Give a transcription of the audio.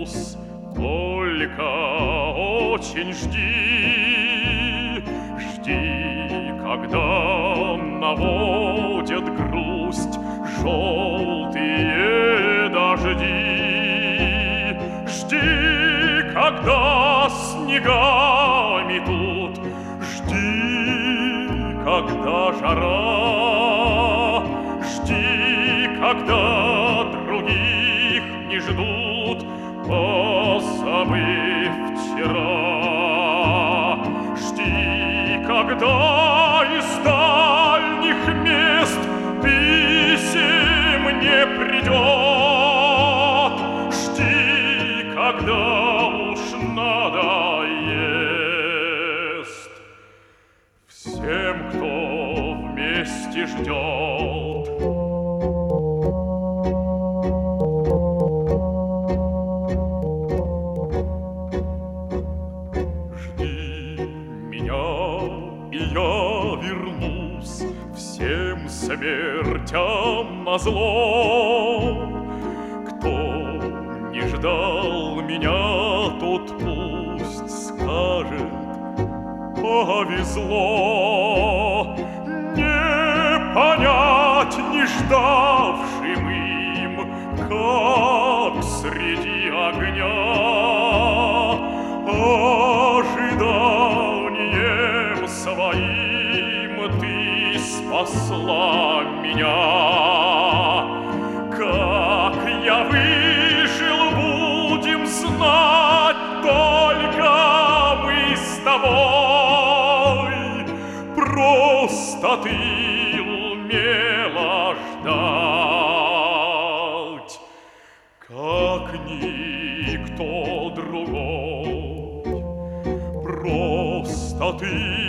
вернусь, только очень жди. Жди, когда наводят грусть желтые дожди. Жди, когда снегами тут. Жди, когда жара. Жди, когда других не ждут, позабыв вчера. Жди, когда из дальних мест писем не придет. Жди, когда уж надоест всем, кто вместе ждет. И я вернусь всем смертям назло. Кто не ждал меня, тот пусть скажет: повезло. Не понять не ждавшим им, как среди огня ожиданием своим ты спасла меня. Как я выжил, будем знать только мы с тобой. Просто ты умела ждать, как никто другой. Просто ты